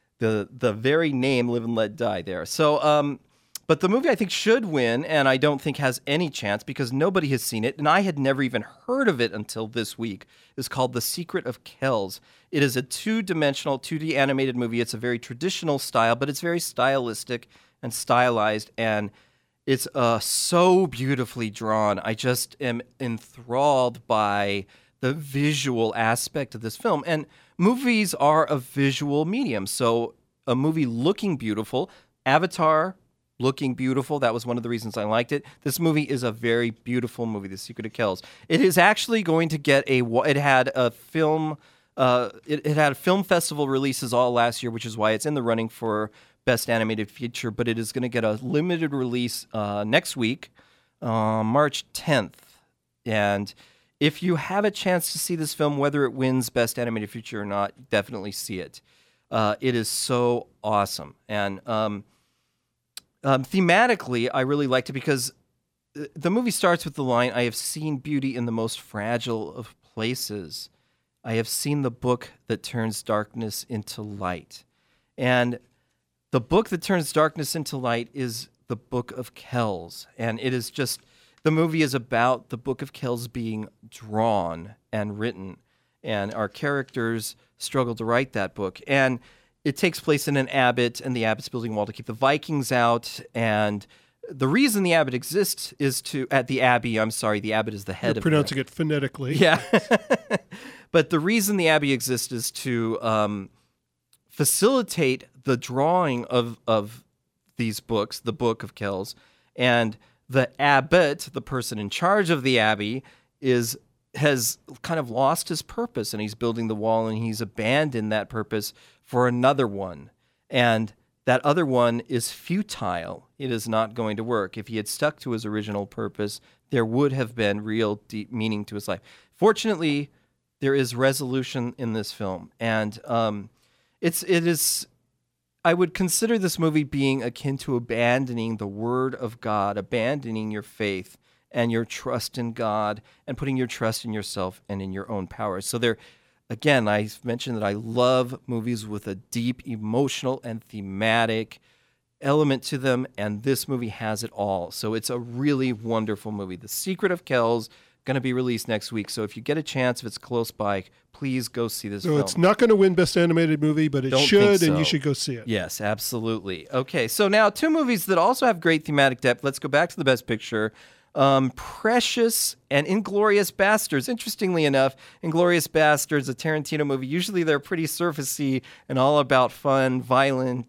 The very name Live and Let Die there. So, but the movie I think should win, and I don't think has any chance because nobody has seen it, and I had never even heard of it until this week, is called The Secret of Kells. It is a two-dimensional, 2D animated movie. It's a very traditional style, but it's very stylistic and stylized, and it's so beautifully drawn. I just am enthralled by the visual aspect of this film. And movies are a visual medium. So a movie looking beautiful, Avatar looking beautiful, that was one of the reasons I liked it. This movie is a very beautiful movie, The Secret of Kells. It is actually going to get it had a film, it had film festival releases all last year, which is why it's in the running for Best Animated Feature, but it is going to get a limited release next week, March 10th. And if you have a chance to see this film, whether it wins Best Animated Feature or not, definitely see it. It is so awesome. And thematically, I really liked it because the movie starts with the line, "I have seen beauty in the most fragile of places. I have seen the book that turns darkness into light." And the book that turns darkness into light is the Book of Kells. And it is just... The movie is about the Book of Kells being drawn and written, and our characters struggle to write that book. And it takes place in an abbot, and the abbot's building a wall to keep the Vikings out. And the reason the abbot exists is at the abbey, the abbot is the head of... You're pronouncing it phonetically. Yeah. But the reason the abbey exists is to facilitate the drawing of these books, the Book of Kells, and... The abbot, the person in charge of the abbey, has kind of lost his purpose, and he's building the wall, and he's abandoned that purpose for another one. And that other one is futile. It is not going to work. If he had stuck to his original purpose, there would have been real deep meaning to his life. Fortunately, there is resolution in this film, and it is... I would consider this movie being akin to abandoning the Word of God, abandoning your faith and your trust in God, and putting your trust in yourself and in your own power. So there, again, I mentioned that I love movies with a deep emotional and thematic element to them, and this movie has it all. So it's a really wonderful movie. The Secret of Kells, going to be released next week. So if you get a chance, if it's close by, please go see this film. So it's not going to win Best Animated Movie, but it should, and you should go see it. Yes, absolutely. Okay, so now two movies that also have great thematic depth. Let's go back to the Best Picture. Precious and Inglourious Basterds. Interestingly enough, Inglourious Basterds, a Tarantino movie, usually they're pretty surfacey and all about fun, violent,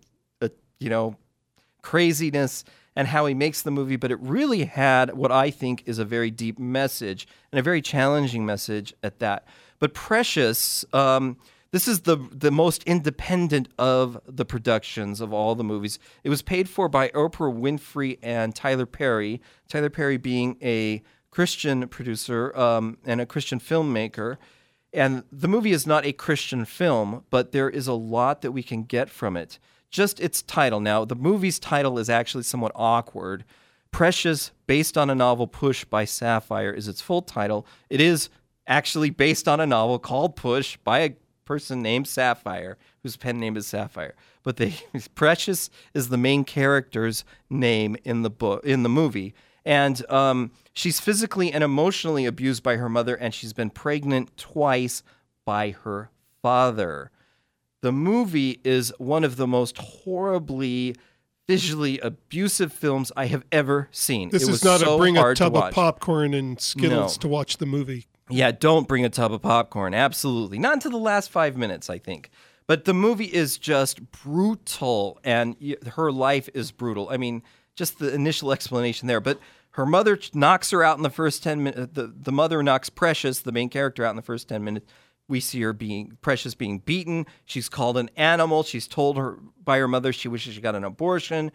craziness, and how he makes the movie, but it really had what I think is a very deep message, and a very challenging message at that. But Precious, This is the most independent of the productions of all the movies. It was paid for by Oprah Winfrey and Tyler Perry. Tyler Perry being a Christian producer and a Christian filmmaker. And the movie is not a Christian film, but there is a lot that we can get from it. Just its title. Now, the movie's title is actually somewhat awkward. Precious, based on a novel Push by Sapphire, is its full title. It is actually based on a novel called Push by a person named Sapphire, whose pen name is Sapphire. But Precious is the main character's name in the movie. And she's physically and emotionally abused by her mother, and she's been pregnant twice by her father. The movie is one of the most horribly visually abusive films I have ever seen. This is not a bring a tub of popcorn and Skittles to watch the movie. Yeah, don't bring a tub of popcorn. Absolutely. Not until the last 5 minutes, I think. But the movie is just brutal, and her life is brutal. I mean, just the initial explanation there. But her mother knocks her out in the first 10 minutes. The mother knocks Precious, the main character, out in the first 10 minutes. We see her Precious being beaten. She's called an animal. She's told by her mother she wishes she got an abortion.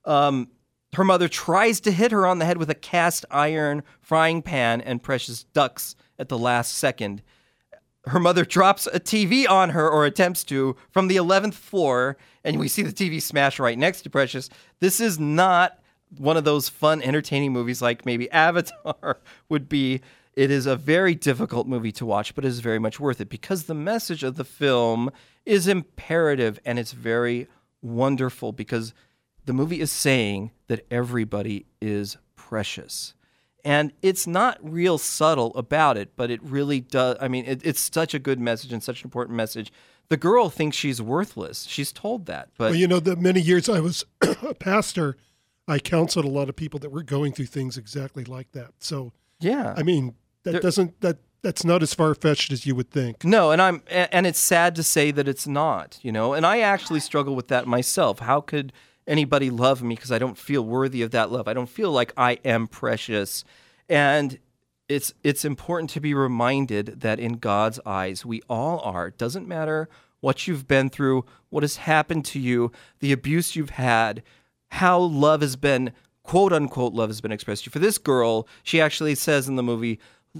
Her mother tries to hit her on the head with a cast iron frying pan, and Precious ducks at the last second. Her mother drops a TV on her, or attempts to, from the 11th floor, and we see the TV smash right next to Precious. This is not one of those fun, entertaining movies like maybe Avatar would be. It is a very difficult movie to watch, but it is very much worth it because the message of the film is imperative, and it's very wonderful because the movie is saying that everybody is precious. And it's not real subtle about it, but it really does. I mean, it's such a good message and such an important message. The girl thinks she's worthless. She's told that. But well, the many years I was a pastor, I counseled a lot of people that were going through things exactly like that. So, yeah, I mean, that's not as far-fetched as you would think. No, and it's sad to say that it's not, And I actually struggle with that myself. How could anybody love me because I don't feel worthy of that love? I don't feel like I am precious. And it's important to be reminded that in God's eyes, we all are. It doesn't matter what you've been through, what has happened to you, the abuse you've had, how love has been, quote unquote, love has been expressed to you. For this girl, she actually says in the movie,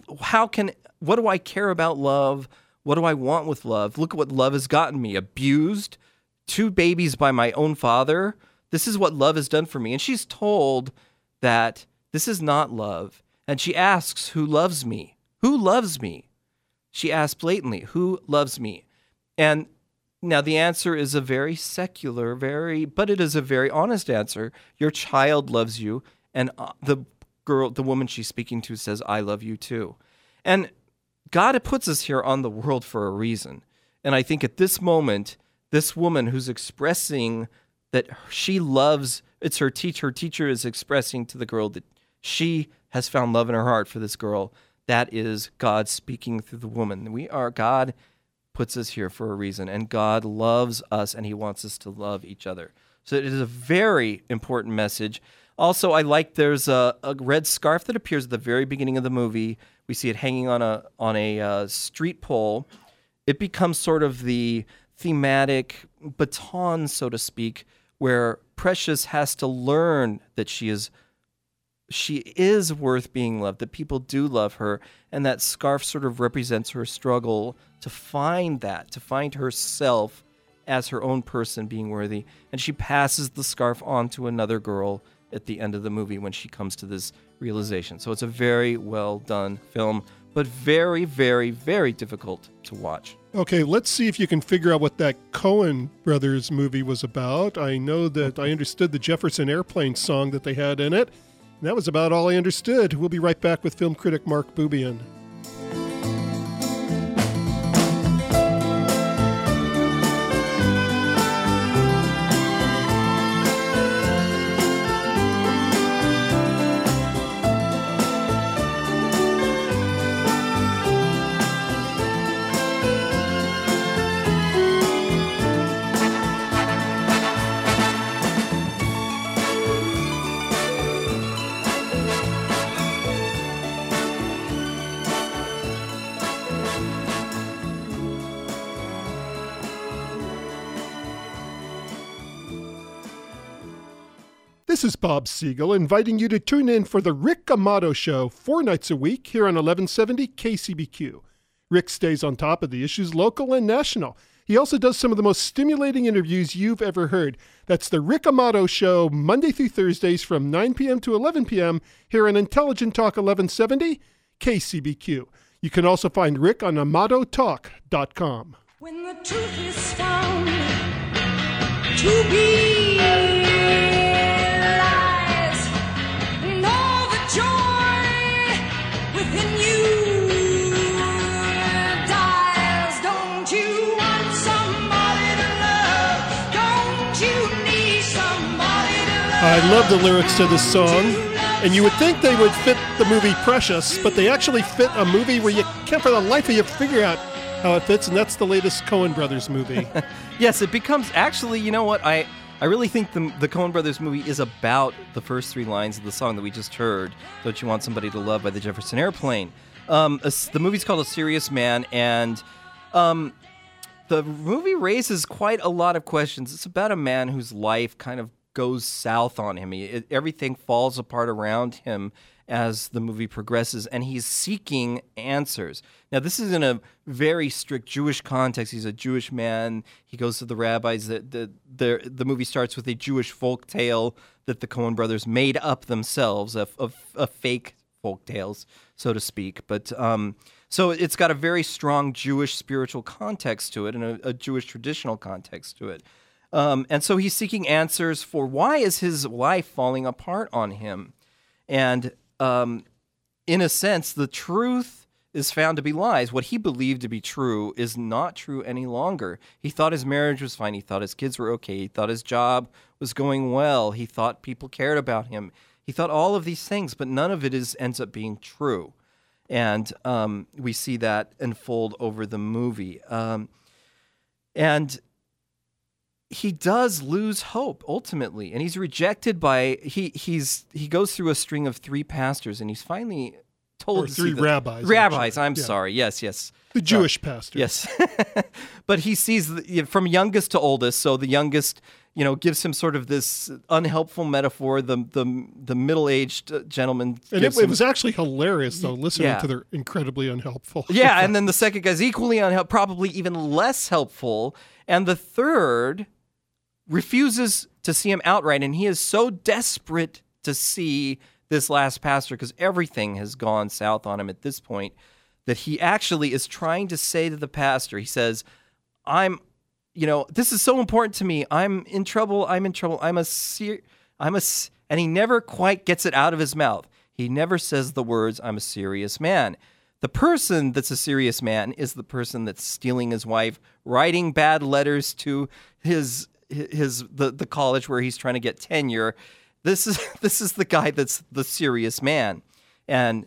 what do I care about love? What do I want with love? Look at what love has gotten me. Abused, 2 babies by my own father. This is what love has done for me. And she's told that this is not love. And she asks, who loves me? Who loves me? She asks blatantly, who loves me? And now the answer is a very secular, but it is a very honest answer. Your child loves you. And the woman she's speaking to says, I love you too. And God puts us here on the world for a reason. And I think at this moment, this woman who's expressing that she loves, it's her teacher. Her teacher is expressing to the girl that she has found love in her heart for this girl. That is God speaking through the woman. God puts us here for a reason, and God loves us, and he wants us to love each other. So it is a very important message. Also, I like there's a red scarf that appears at the very beginning of the movie. We see it hanging on a street pole. It becomes sort of the thematic baton, so to speak, where Precious has to learn that she is worth being loved, that people do love her, and that scarf sort of represents her struggle to find herself as her own person being worthy. And she passes the scarf on to another girl at the end of the movie when she comes to this realization. So it's a very well done film, but very, very, very difficult to watch. Okay, let's see if you can figure out what that Coen Brothers movie was about. I know that I understood the Jefferson Airplane song that they had in it. And that was about all I understood. We'll be right back with film critic Mark Bubian. This is Bob Siegel inviting you to tune in for the Rick Amato Show 4 nights a week here on 1170 KCBQ. Rick stays on top of the issues local and national. He also does some of the most stimulating interviews you've ever heard. That's the Rick Amato Show, Monday through Thursdays from 9 p.m. to 11 p.m. here on Intelligent Talk 1170 KCBQ. You can also find Rick on AmatoTalk.com. When the truth is found to be lies, and all the joy within you dies. Don't you want somebody to love? Don't you need somebody to love? I love the lyrics to this song, and you would think they would fit the movie Precious, but they actually fit a movie where you can't for the life of you figure out how it fits, and that's the latest Coen Brothers movie. Yes, it becomes, actually, you know what, I really think the Coen Brothers movie is about the first 3 lines of the song that we just heard, Don't You Want Somebody to Love by the Jefferson Airplane. The movie's called A Serious Man, and the movie raises quite a lot of questions. It's about a man whose life kind of goes south on him. Everything falls apart around him as the movie progresses, and he's seeking answers. Now, this is in a very strict Jewish context. He's a Jewish man. He goes to the rabbis. The movie starts with a Jewish folk tale that the Coen brothers made up themselves, a fake folk tales, so to speak. But so it's got a very strong Jewish spiritual context to it and a Jewish traditional context to it. And so he's seeking answers for why is his life falling apart on him? And in a sense, the truth is found to be lies. What he believed to be true is not true any longer. He thought his marriage was fine. He thought his kids were okay. He thought his job was going well. He thought people cared about him. He thought all of these things, but none of it ends up being true. And we see that unfold over the movie. And he does lose hope ultimately, and he's rejected by he goes through a string of 3 pastors, and he's finally told Or to 3 see rabbis. rabbis. Actually. I'm Yeah. sorry. Yes. The Jewish pastor. Yes. But he sees from youngest to oldest. So the youngest, gives him sort of this unhelpful metaphor. The middle-aged gentleman. And it was actually hilarious, though, listening Yeah. to their incredibly unhelpful. Yeah, and then the second guy's equally unhelpful, probably even less helpful. And the third refuses to see him outright, and he is so desperate to see this last pastor because everything has gone south on him at this point that he actually is trying to say to the pastor, he says, this is so important to me. I'm in trouble. And he never quite gets it out of his mouth. He never says the words, I'm a serious man. The person that's a serious man is the person that's stealing his wife, writing bad letters to the college where he's trying to get tenure. This is the guy that's the serious man, and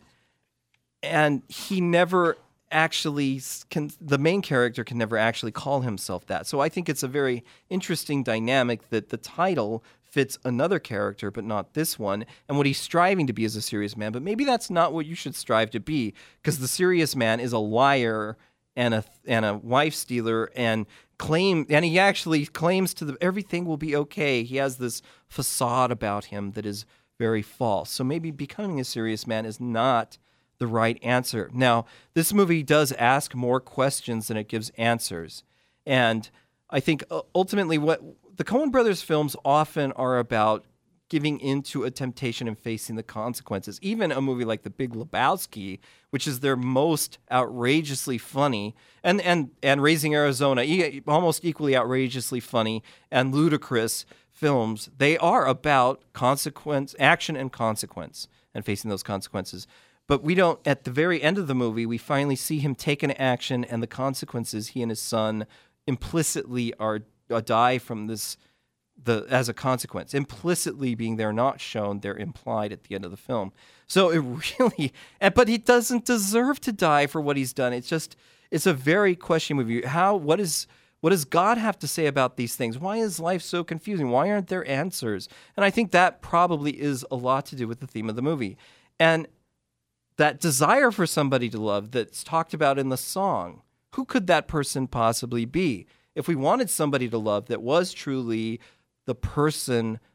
he never actually the main character can never actually call himself that. So I think it's a very interesting dynamic that the title fits another character but not this one, and what he's striving to be is a serious man. But maybe that's not what you should strive to be, because the serious man is a liar and a wife stealer, and he actually claims everything will be okay. He has this facade about him that is very false. So maybe becoming a serious man is not the right answer. Now, this movie does ask more questions than it gives answers. And I think ultimately what the Coen Brothers films often are about giving into a temptation and facing the consequences. Even a movie like The Big Lebowski, which is their most outrageously funny, and Raising Arizona, almost equally outrageously funny and ludicrous films, they are about action and consequence, and facing those consequences. But we don't, at the very end of the movie, we finally see him take an action, and the consequences, he and his son implicitly die from this, as a consequence. Implicitly being they're not shown, they're implied at the end of the film. So it really, but he doesn't deserve to die for what he's done. It's a very questioning movie. What does God have to say about these things? Why is life so confusing? Why aren't there answers? And I think that probably is a lot to do with the theme of the movie. And that desire for somebody to love that's talked about in the song, who could that person possibly be? If we wanted somebody to love that was truly the person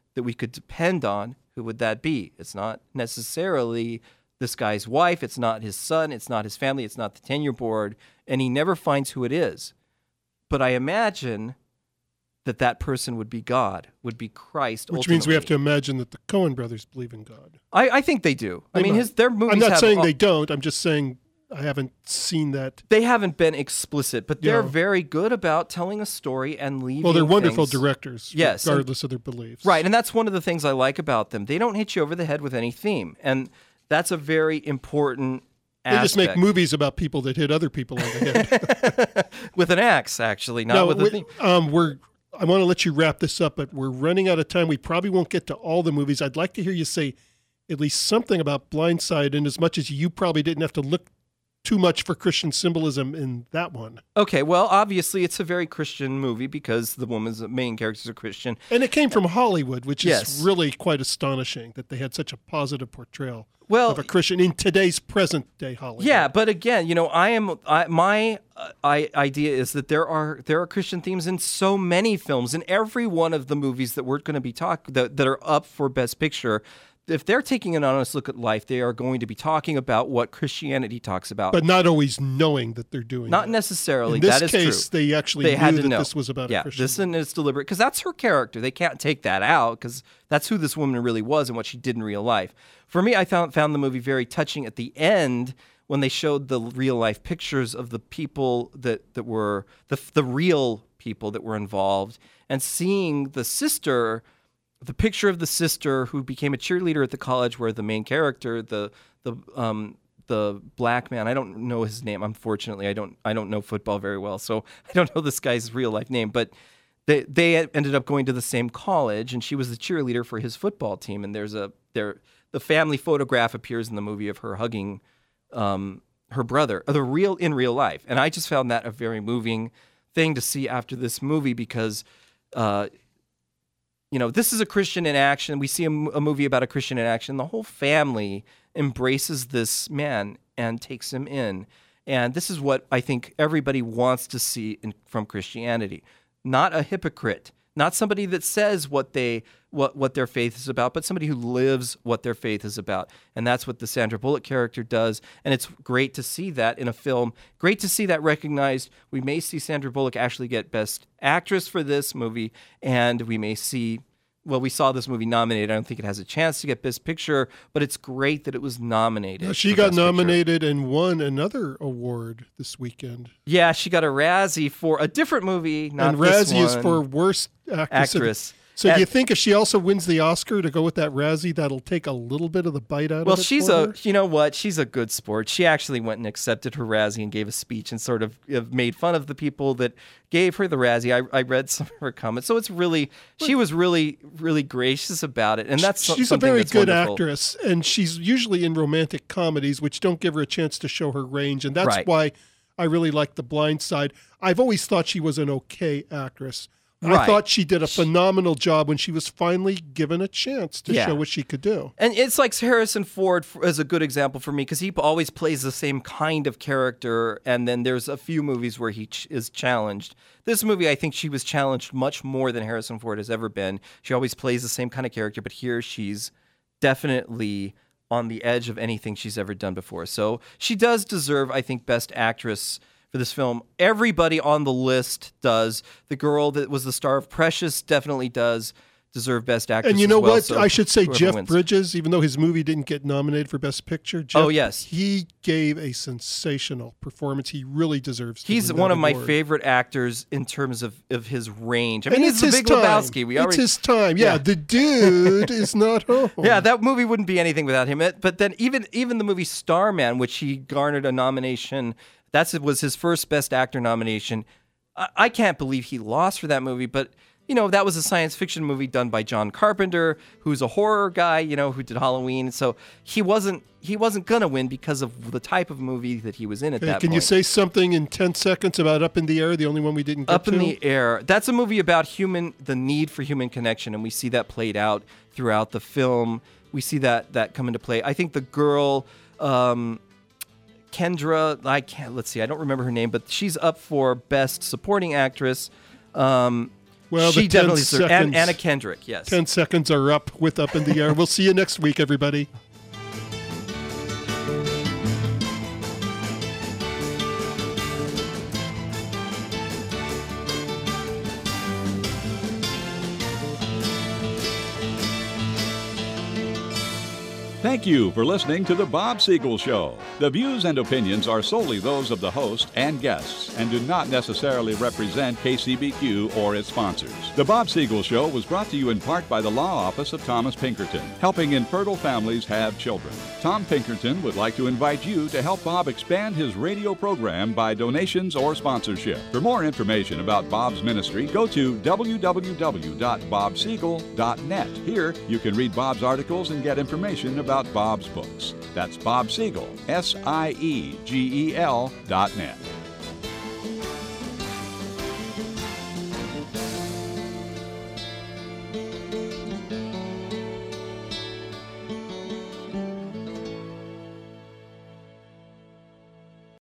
that we could depend on, who would that be? It's not necessarily this guy's wife. It's not his son. It's not his family. It's not the tenure board. And he never finds who it is. But I imagine that person would be God, would be Christ. Which means we have to imagine that the Coen brothers believe in God. I think they do. They might. Their movies. I'm not have saying they don't. I'm just saying I haven't seen that. They haven't been explicit, but they're Yeah. very good about telling a story and leaving. Well, they're wonderful things. directors, Yes, regardless of their beliefs. Right, and that's one of the things I like about them. They don't hit you over the head with any theme, and that's a very important They just make aspect. movies about people that hit other people on the head. With an axe, actually, not with a theme. I want to let you wrap this up, but we're running out of time. We probably won't get to all the movies. I'd like to hear you say at least something about Blindside, and as much as you probably didn't have to look too much for Christian symbolism in that one. Okay, well, obviously it's a very Christian movie because the woman's main characters are Christian. And it came from Hollywood, which Yes. is really quite astonishing that they had such a positive portrayal Well, of a Christian in today's present-day Hollywood. yeah, but again, my idea is that there are Christian themes in so many films, in every one of the movies that we're going to be that are up for Best Picture. If they're taking an honest look at life, they are going to be talking about what Christianity talks about. But not always knowing that they're doing Not that. necessarily. In this that is case, true. they actually They had knew to that know. this was about a Christian. This and it's deliberate because that's her character. They can't take that out because that's who this woman really was and what she did in real life. For me, I found the movie very touching at the end when they showed the real life pictures of the people that were the real people that were involved, and seeing the sister. The picture of the sister who became a cheerleader at the college, where the main character, the black man, I don't know his name. Unfortunately, I don't know football very well, so I don't know this guy's real life name. But they ended up going to the same college, and she was the cheerleader for his football team. And the family photograph appears in the movie of her hugging her brother, in real life. And I just found that a very moving thing to see after this movie because. This is a Christian in action. We see a movie about a Christian in action. The whole family embraces this man and takes him in. And this is what I think everybody wants to see from Christianity. Not a hypocrite, not somebody that says what their faith is about, but somebody who lives what their faith is about. And that's what the Sandra Bullock character does. And it's great to see that in a film. Great to see that recognized. We may see Sandra Bullock actually get Best Actress for this movie, and we may see. Well, we saw this movie nominated. I don't think it has a chance to get Best Picture, but it's great that it was nominated. She for got Best Picture. nominated and won another award this weekend. Yeah, she got a Razzie for a different movie, not And this Razzie is one. for Worst Actress. So do you think if she also wins the Oscar to go with that Razzie, that'll take a little bit of the bite out Well, of it she's for her? you know what? She's a good sport. She actually went and accepted her Razzie and gave a speech and sort of made fun of the people that gave her the Razzie. I read some of her comments. So she was really, really gracious about it. And that's She's a something very that's good wonderful. actress, and she's usually in romantic comedies, which don't give her a chance to show her range. And that's Right. why I really like The Blind Side. I've always thought she was an okay actress. I Right. thought she did a phenomenal job when she was finally given a chance to Yeah. show what she could do. And it's like Harrison Ford is a good example for me because he always plays the same kind of character, and then there's a few movies where he is challenged. This movie, I think she was challenged much more than Harrison Ford has ever been. She always plays the same kind of character, but here she's definitely on the edge of anything she's ever done before. So she does deserve, I think, Best Actress for this film. Everybody on the list does. The girl that was the star of Precious definitely does deserve Best Actress. And you know as well, what? so I should say whoever Jeff wins. Bridges, even though his movie didn't get nominated for Best Picture, Jeff, Oh, yes. he gave a sensational performance. He really deserves to He's win one that of my award. favorite actors in terms of his range. I mean, And he's it's the his Big time. Lebowski. It's his time. Yeah, the dude is not home. Yeah, that movie wouldn't be anything without him. But then even the movie Starman, which he garnered a nomination, was his first Best Actor nomination. I can't believe he lost for that movie, but that was a science fiction movie done by John Carpenter, who's a horror guy, who did Halloween. So he wasn't gonna win because of the type of movie that he was in at that Can point. you say something in 10 seconds about Up in the Air, the only one we didn't get Up to? in the Air. That's a movie about the need for human connection, and we see that played out throughout the film. We see that come into play. I think the girl, Kendra, let's see, I don't remember her name, but she's up for Best Supporting Actress. Well, she the 10 definitely deserves. And seconds- Anna Kendrick, yes. 10 seconds are up in the air. We'll see you next week, everybody. Thank you for listening to The Bob Siegel Show. The views and opinions are solely those of the host and guests and do not necessarily represent KCBQ or its sponsors. The Bob Siegel Show was brought to you in part by the Law Office of Thomas Pinkerton, helping infertile families have children. Tom Pinkerton would like to invite you to help Bob expand his radio program by donations or sponsorship. For more information about Bob's ministry, go to www.bobsiegel.net. Here, you can read Bob's articles and get information about Bob's books. That's Bob Siegel, SIEGEL.net.